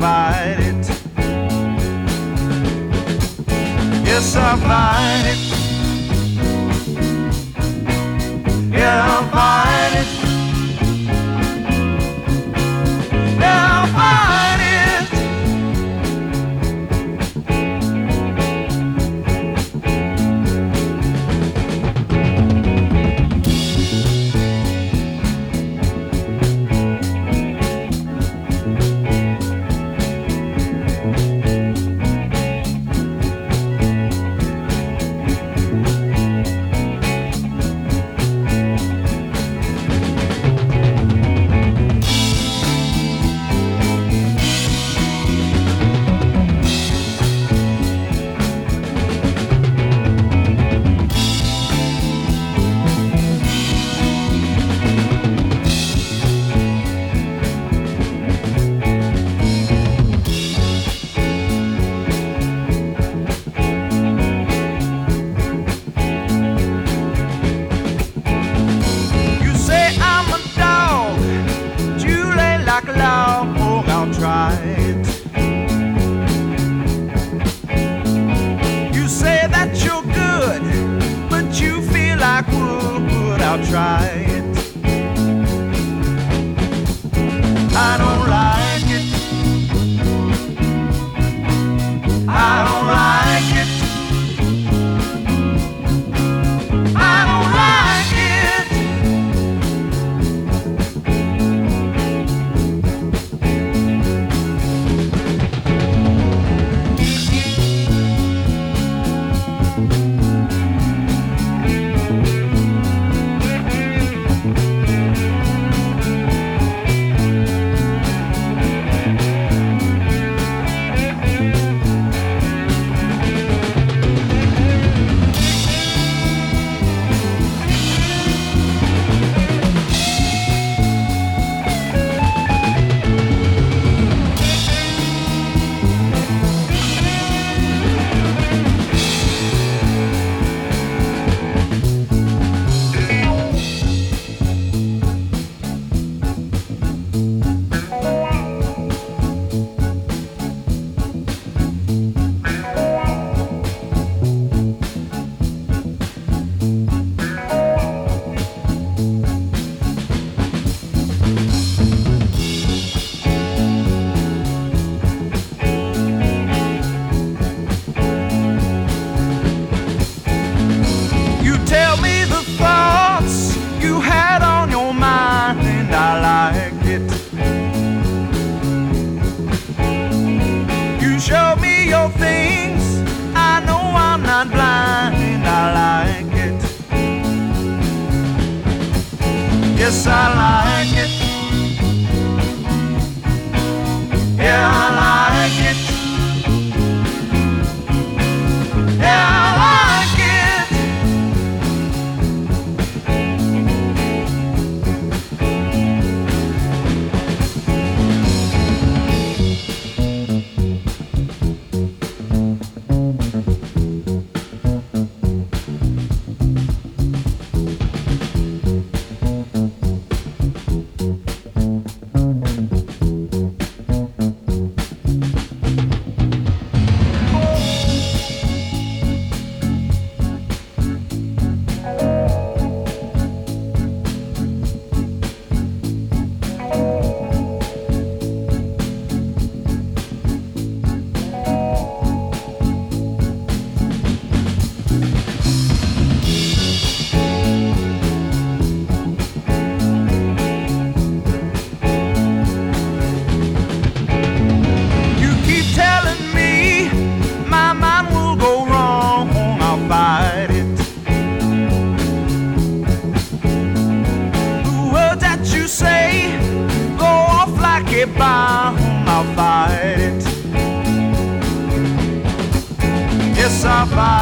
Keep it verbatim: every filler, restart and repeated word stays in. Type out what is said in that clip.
fight it. Yes, I'll fight it. Yeah, I'll fight it. Yeah, I'll fight it. Like a log, oh, I'll try it. You say that you're good, but you feel like wood, I'll try it. I don't like it. I don't like it. I don't like it. Tell me the thoughts you had on your mind, and I like it. You show me your things, I know I'm not blind, and I like it. Yes, I like it. Yeah, I like it. Yeah, I like it. Bomb, I'll fight it. Yes, I'll fight it.